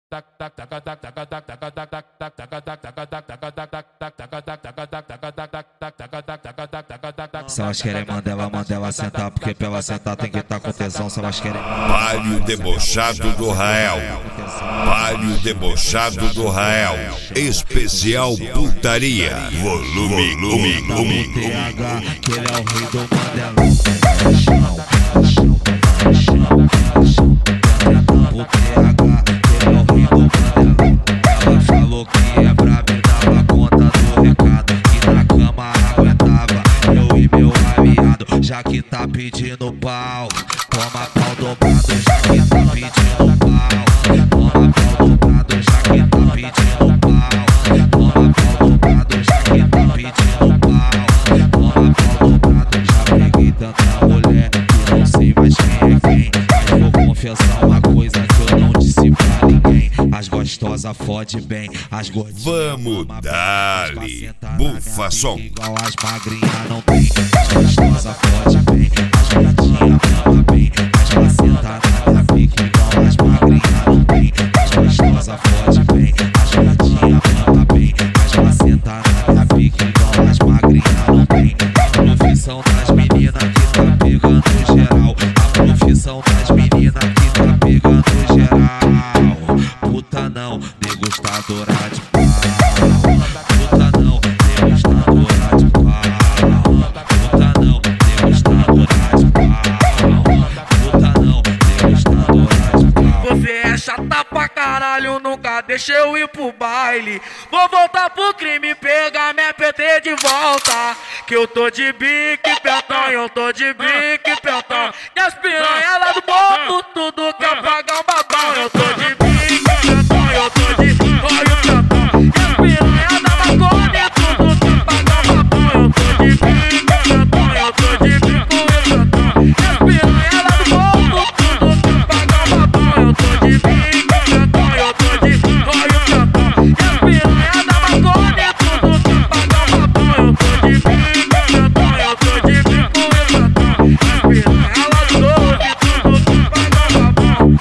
Se elas querem manda ela sentar, porque pra ela sentar tem que estar com tesão. Se elas querem Palio debochado do Rael, Palio debochado do Rael, especial putaria, volume. TH, que ele é o rei do Mandela. O TH, que ele é o rei do Mandela. Ela falou que é braba e dava conta do recado, que na cama aguentava eu e meu aliado. Já que tá pedindo pau, toma pau dobrado. Já que tá pedindo pau, toma pau dobrado. Já que tá pedindo pau, toma pau dobrado. Já que tá pedindo pau, toma pau dobrado. Já peguei tanta mulher que não sei mais quem é quem, mas vou confessar uma coisa que eu não disse pra ninguém: as gostosas fode bem, as gordinhas vamos dali, bufa som. Igual as magrinhas não tem. As gostosas fode bem, as gordinhas mama bem, as macetadas na pique igual as magrinhas não tem. As gostosas fode bem, as gordinhas mama bem, as macetadas na pique igual as magrinhas não tem. A profissão das meninas que tá pegando geral, a profissão das meninas que tá pegando geral. Puta não, degustadora de pau. Puta não, degustadora de pau. Puta não, degustadora de pau. Puta não, degustadora de pau. Você é chata pra caralho, nunca deixa eu ir pro baile. Vou voltar pro crime, pegar minha PT de volta. Que eu tô de bique pentão, eu tô de bique pentão. E as piranha lá do morro, tudo quer pagar um babão. Eu tô de bique pentão, eu tô de olho pentão. E as piranha da maconha, tudo quer pagar um babão. Eu tô de bique pentão, eu tô de bico pentão. E as piranha lá do morro, tudo quer pagar um babão. Eu tô de bique pentão, eu tô de olho pentão. E as piranha da maconha, tudo quer pagar um babão. Eu tô de bique pentão, eu tô de bico pentão. E as piranha lá do morro, tudo quer pagar um babão.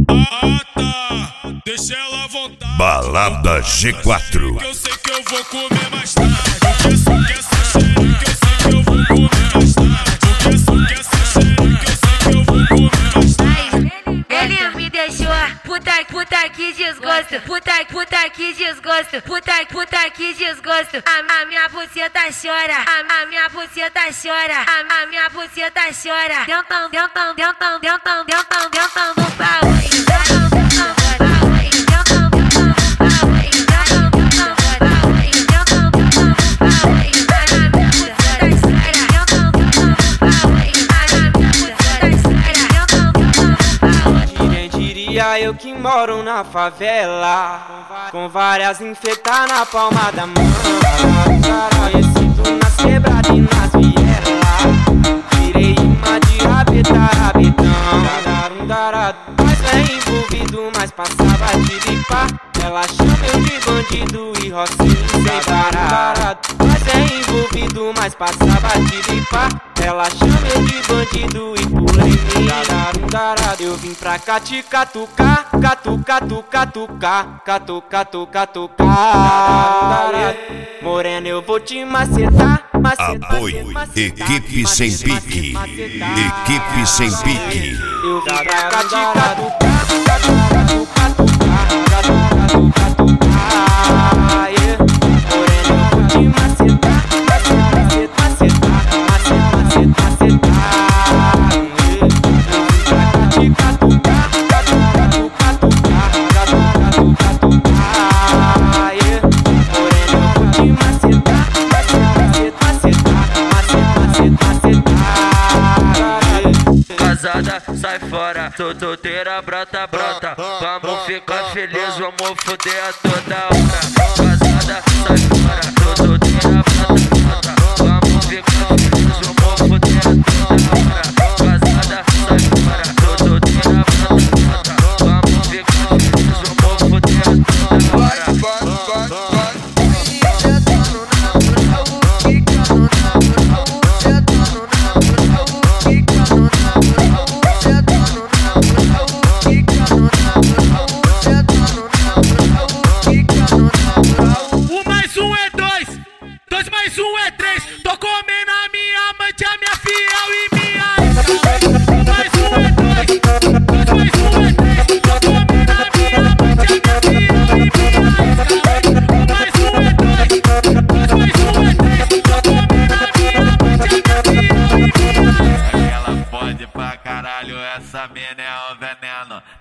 Deixa ela à vontade. Balada G4. Que eu sei que eu vou comer mais tarde. Porque só quer essa xereca, eu sei que eu vou comer mais tarde. Porque só quer essa xereca, eu sei que eu vou comer mais tarde. Ele me deixou, puta que desgosto. Puta que desgosto. Puta que desgosto. A minha buceta chora. A minha buceta chora. A minha buceta chora. Dentão do pau. Eu que moro na favela, com várias infeitas na palma da mão. Conhecido nas quebradas e nas vielas, virei uma de rabetão. Mas é envolvido, mas passava de limpar. Ela chama eu de bandido e rocinho sem parar. Mas é envolvido, mas passava de limpar. Ela chama eu de bandido e pula em mim. Eu vim pra cá te catucar, morena, eu vou te macetar. Apoio, equipe sem pique. Equipe sem pique. Eu vim pra cá te catucar, morena, eu vou te macetar. Casada, sai fora, tô solteira, brota. Vamos ficar feliz, vamos foder a toda hora. Casada, sai fora, tô solteira, brota. Vamos ficar feliz, vamos foder a toda hora. Casada, sai fora, tô solteira, brota. Vamos ficar feliz, vamos foder a toda hora.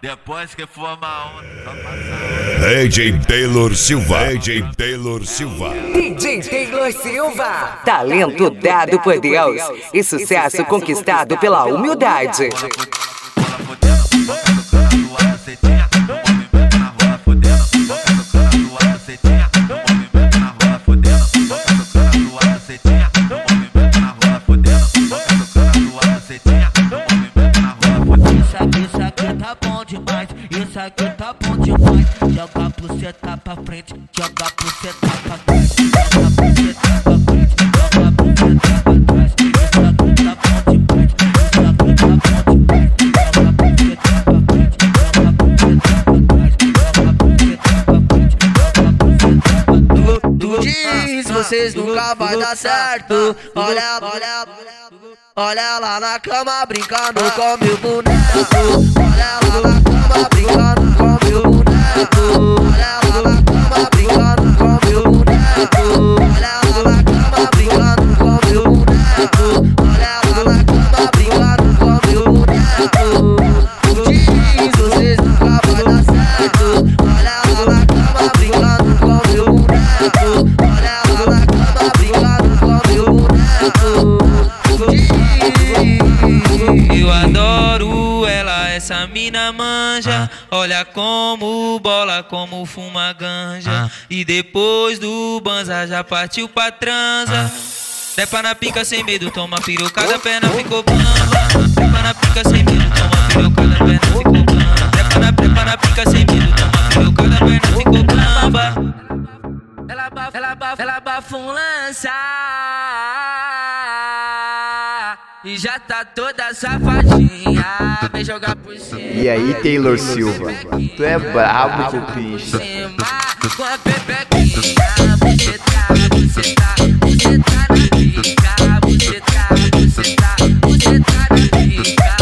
Depois que for uma onda, só passar. DJ Taylor Silva. DJ Taylor Silva. DJ Taylor Silva. Talento dado por Deus e sucesso conquistado pela humildade. Isso aqui tá bom demais, isso aqui tá bom demais. Joga a buceta pra frente, joga a buceta pra trás. Joga a buceta pra frente, joga a buceta pra trás. Isso aqui tá bom demais, isso aqui tá bom demais. Joga a buceta pra frente, joga a buceta pra trás. Joga a buceta pra frente, joga a buceta pra trás. Tu diz, vocês nunca vai dar certo. Olha lá na cama brincando com meu boneco. Olha lá na cama brincando com meu boneco. Olha lá na cama brincando com meu boneco. Olha lá na cama brincando com meu boneco. Olha lá na cama brincando com meu boneco. Diz, vocês nunca vai dar certo. Olha lá na cama brincando com meu boneco. Olha lá na cama brincando com meu boneco. Eu adoro ela, essa mina manja. Olha como bola, como fuma ganja. E depois do banza já partiu pra transa. Trepa na pica sem medo, toma pirocada, a perna ficou bamba. Trepa na pica sem medo, toma pirocada, a perna ficou bamba. Trepa na pica sem medo, toma pirocada, a perna ficou bamba. Ela bafa um lança e já tá toda safadinha, vem jogar por cima. E aí, Taylor Silva, tu é brabo, cupincha. Com a pepequinha, você tá na pica, você tá na pica, você tá na pica, você tá na pica,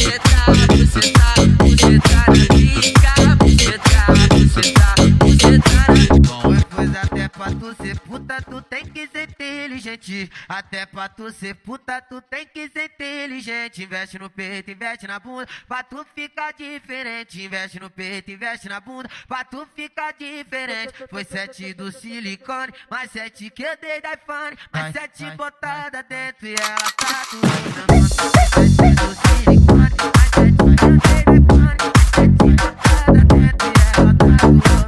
pois até pra tu ser puta, tu tem que ser inteligente. Até pra tu ser puta, tu tem que ser inteligente. Investe no peito, investe na bunda, pra tu ficar diferente. Investe no peito, investe na bunda, pra tu ficar diferente. Foi 7 do silicone, mais 7 que eu dei da iPhone, mais 7 botada dentro e ela tá tudo. 7 do silicone, mais 7 que eu dei da iPhone, mais 7 botada dentro e ela tá tudo.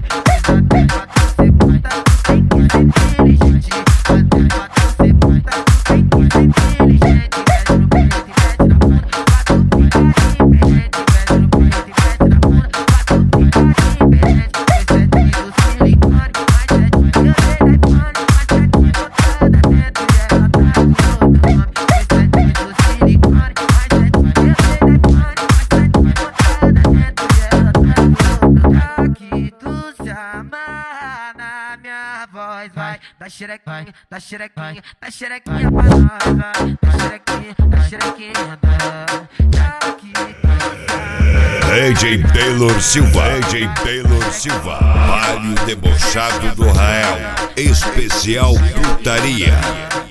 Da xerequinha, da xerequinha, da xerequinha pra nós, vai. Da xerequinha, DJ Taylor Silva. DJ Taylor Silva. Baile debochado do Rael. Especial putaria.